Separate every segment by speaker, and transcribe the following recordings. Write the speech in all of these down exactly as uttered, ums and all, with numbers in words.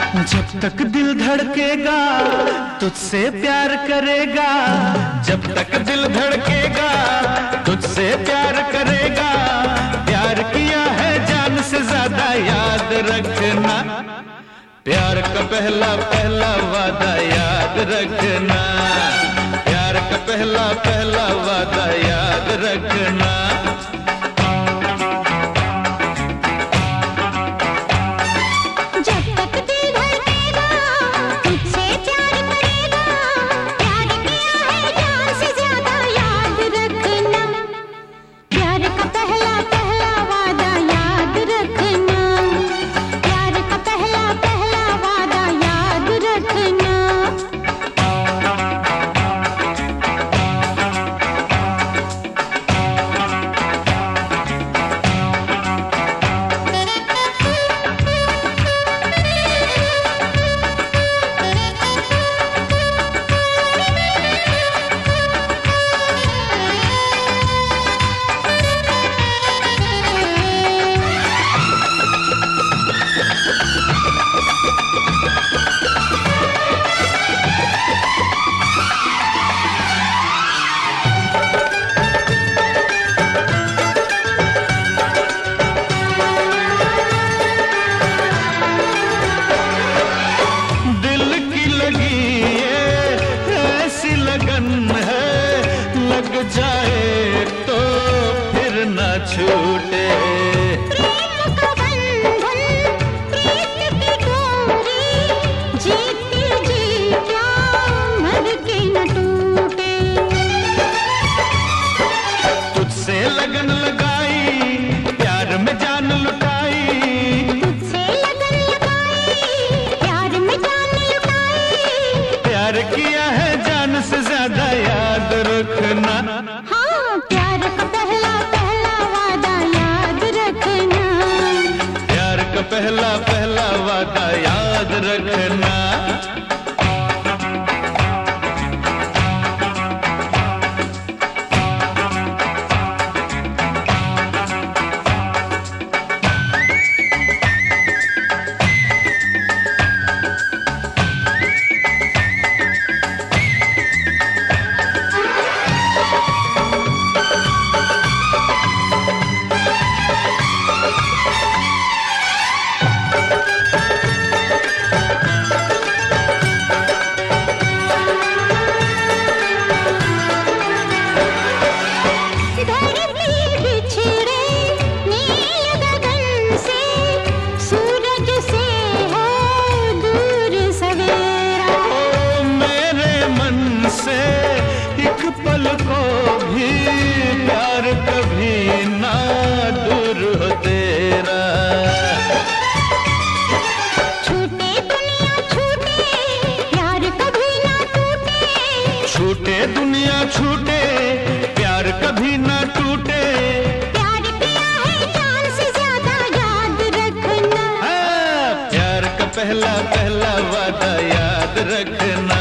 Speaker 1: जब तक दिल धड़केगा तुझसे प्यार करेगा, जब तक दिल धड़केगा तुझसे प्यार करेगा। प्यार किया है जान से ज्यादा याद रखना, प्यार का पहला पहला वादा याद रखना, प्यार का पहला पहला वादा याद रखना। जाए तो फिर न छूटे
Speaker 2: प्रेम का बंधन, प्रीत की डोरी, जीते जी क्या मर के न टूटे।
Speaker 1: तुझसे लगन लगाई प्यार में जान लुटाई,
Speaker 2: तुझसे लगन लगाई प्यार में जान लुटाई।
Speaker 1: प्यार किया है जान से ज्यादा याद रखना,
Speaker 2: हाँ प्यार का पहला पहला वादा याद रखना,
Speaker 1: प्यार का पहला पहला वादा याद रखना। एक पल को भी प्यार कभी ना दूर हो तेरा,
Speaker 2: छूटे दुनिया छूटे प्यार कभी ना टूटे,
Speaker 1: छूटे दुनिया छूटे प्यार कभी ना टूटे।
Speaker 2: प्यार किया है जान से ज्यादा याद रखना,
Speaker 1: हाँ, प्यार का पहला पहला वादा याद रखना।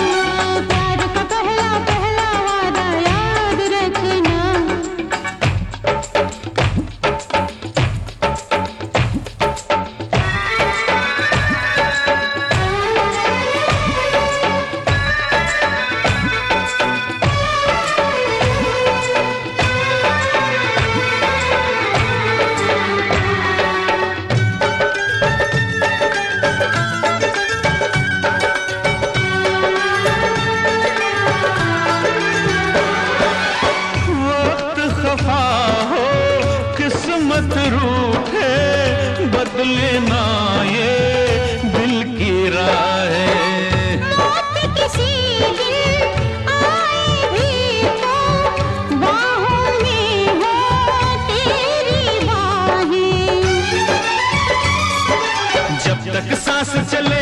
Speaker 1: किस्मत रूठे बदले ना ये दिल की राहें,
Speaker 2: मौत किसी दिन आए भी तो बाहों में हो तेरी बाहें।
Speaker 1: जब तक सांस चले